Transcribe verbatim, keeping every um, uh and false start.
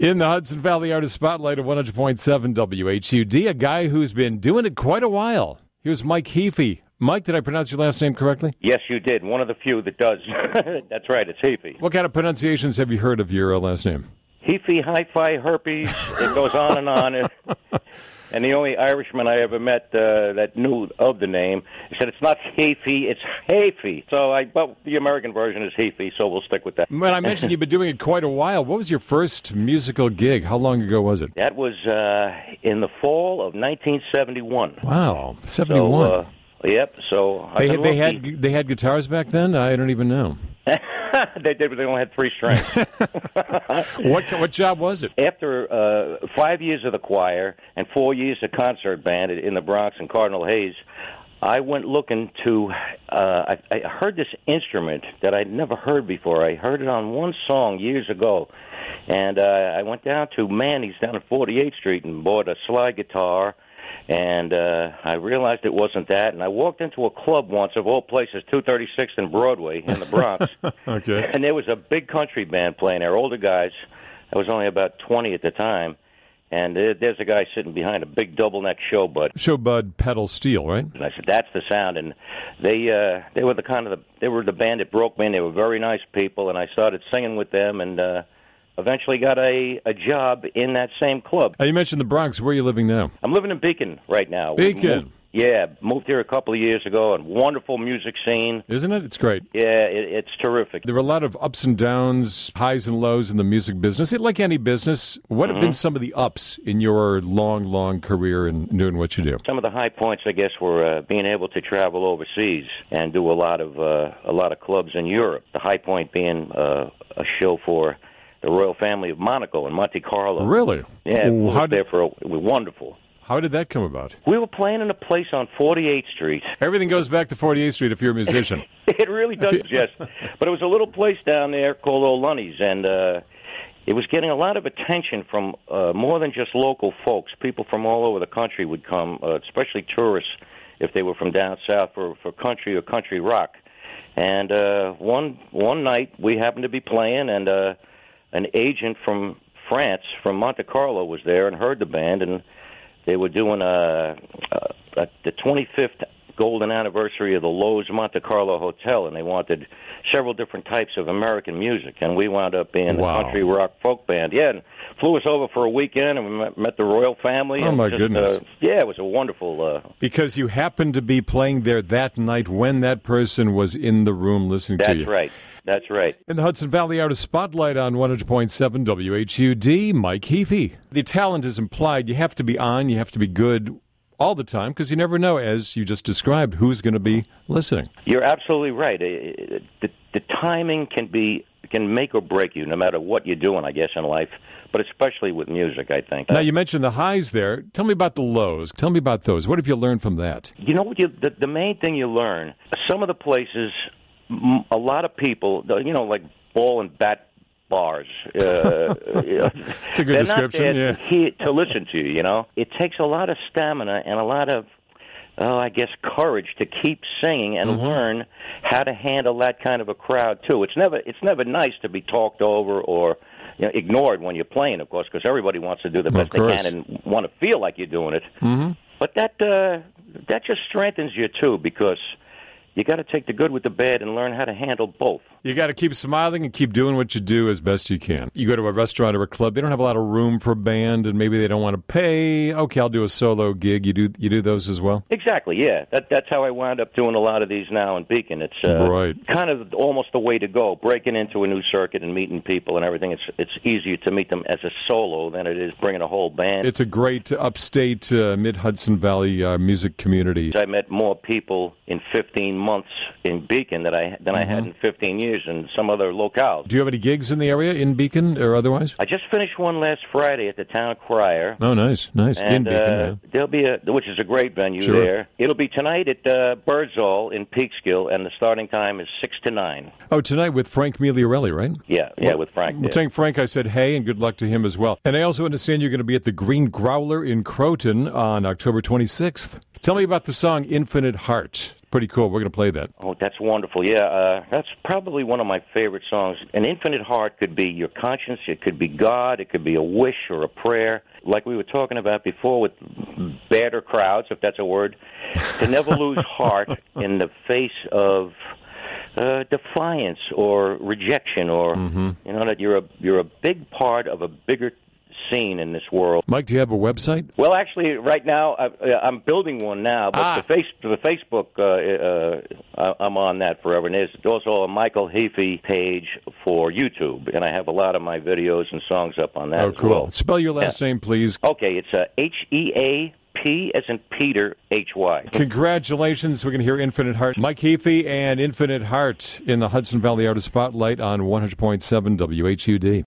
In the Hudson Valley Artist Spotlight of one hundred point seven W H U D, a guy who's been doing it quite a while. Here's Mike Heafy. Mike, did I pronounce your last name correctly? Yes, you did. One of the few that does. That's right, it's Heafy. What kind of pronunciations have you heard of your uh, last name? Heafy, hi-fi, herpes, it goes on and on. And the only Irishman I ever met uh, that knew of the name, he said, it's not Heafy, it's Heafy. So I, but the American version is Heafy, so we'll stick with that. When I mentioned you've been doing it quite a while, what was your first musical gig? How long ago was it? That was uh, in the fall of nineteen seventy-one. Wow, seventy-one. So, uh, yep, so... They, had, they, had, they had guitars back then? I don't even know. They did, but they only had three strings. what what job was it? After uh, five years of the choir and four years of concert band in the Bronx and Cardinal Hayes, I went looking to, uh, I, I heard this instrument that I'd never heard before. I heard it on one song years ago, and uh, I went down to Manny's down at forty-eighth Street and bought a slide guitar. And uh, I realized it wasn't that, and I walked into a club once, of all places, two thirty-sixth and Broadway in the Bronx. Okay. And there was a big country band playing there, older guys. I was only about twenty at the time, and uh, there's a guy sitting behind a big double-neck Showbud. Showbud pedal steel, right? And I said, that's the sound. And they uh, they were the kind of the, they were the band that broke me, and they were very nice people, and I started singing with them, and uh, eventually got a, a job in that same club. Now, you mentioned the Bronx. Where are you living now? I'm living in Beacon right now. Beacon? Moved, yeah, moved here a couple of years ago, and wonderful music scene. Isn't it? It's great. Yeah, it, it's terrific. There were a lot of ups and downs, highs and lows in the music business. Like any business, what mm-hmm. have been some of the ups in your long, long career in doing what you do? Some of the high points, I guess, were uh, being able to travel overseas and do a lot of uh, a lot of clubs in Europe. The high point being uh, a show for the royal family of Monaco in Monte Carlo. Really? Yeah, we How were did, there for a, it was wonderful. How did that come about? We were playing in a place on forty-eighth Street. Everything goes back to forty-eighth Street if you're a musician. It really does, yes. But it was a little place down there called O'Lunny's, and uh, it was getting a lot of attention from uh, more than just local folks. People from all over the country would come, uh, especially tourists, if they were from down south for, for country or country rock. And uh, one one night we happened to be playing, and uh, an agent from France, from Monte Carlo, was there and heard the band, and they were doing a, a, a, the twenty-fifth golden anniversary of the Loews Monte Carlo Hotel, and they wanted several different types of American music, and we wound up being wow. a country rock folk band. Yeah, and flew us over for a weekend, and we met, met the royal family. Oh, and my just, goodness. Uh, yeah, it was a wonderful... Uh, because you happened to be playing there that night when that person was in the room listening that's to you. That's right. That's right. In the Hudson Valley Artist Spotlight on one hundred point seven W H U D, Mike Heafy. The talent is implied. You have to be on, you have to be good all the time, because you never know, as you just described, who's going to be listening. You're absolutely right. The, the timing can be can make or break you, no matter what you're doing, I guess, in life, but especially with music, I think. Now, you mentioned the highs there. Tell me about the lows. Tell me about those. What have you learned from that? You know what? You, the, the main thing you learn, some of the places, a lot of people, you know, like ball and bat bars. Uh, It's a good they're description, not there yeah. to, hear, to listen to you, you know. It takes a lot of stamina and a lot of, oh, I guess, courage to keep singing and mm-hmm. learn how to handle that kind of a crowd, too. It's never it's never nice to be talked over or you know, ignored when you're playing, of course, because everybody wants to do the best they can and want to feel like you're doing it. Mm-hmm. But that uh, that just strengthens you, too, because you got to take the good with the bad and learn how to handle both. You got to keep smiling and keep doing what you do as best you can. You go to a restaurant or a club, they don't have a lot of room for a band, and maybe they don't want to pay. Okay, I'll do a solo gig. You do you do those as well? Exactly, yeah. That That's how I wound up doing a lot of these now in Beacon. It's uh, right. kind of almost the way to go, breaking into a new circuit and meeting people and everything. It's it's easier to meet them as a solo than it is bringing a whole band. It's a great upstate uh, mid-Hudson Valley uh, music community. I met more people in fifteen months in Beacon than I than mm-hmm. I had in fifteen years in some other locales. Do you have any gigs in the area, in Beacon or otherwise? I just finished one last Friday at the Town Crier. Oh, nice, nice. And, in Beacon, uh, yeah. There'll be a, which is a great venue sure. there. It'll be tonight at uh, Birdsall in Peekskill, and the starting time is six to nine. Oh, tonight with Frank Migliorelli, right? Yeah, yeah, well, with Frank. Well, telling Frank I said hey, and good luck to him as well. And I also understand you're going to be at the Green Growler in Croton on October twenty-sixth. Tell me about the song Infinite Heart. pretty cool. We're going to play that. Oh, that's wonderful. Yeah, uh, that's probably one of my favorite songs. An infinite heart could be your conscience. It could be God. It could be a wish or a prayer. Like we were talking about before with badder crowds, if that's a word, to never lose heart in the face of uh, defiance or rejection, or mm-hmm. you know that you're a you're a big part of a bigger scene in this world. Mike, do you have a website? Well, actually, right now I, I'm building one now, but ah. the face the Facebook uh, uh, I'm on that forever. And there's also a Michael Heafy page for YouTube, and I have a lot of my videos and songs up on that. Oh, as cool! Well. Spell your last yeah. name, please. Okay, it's uh, H E A P as in Peter, H Y. Congratulations. We're going to hear Infinite Heart. Mike Heafy and Infinite Heart in the Hudson Valley Artist Spotlight on one hundred point seven W H U D.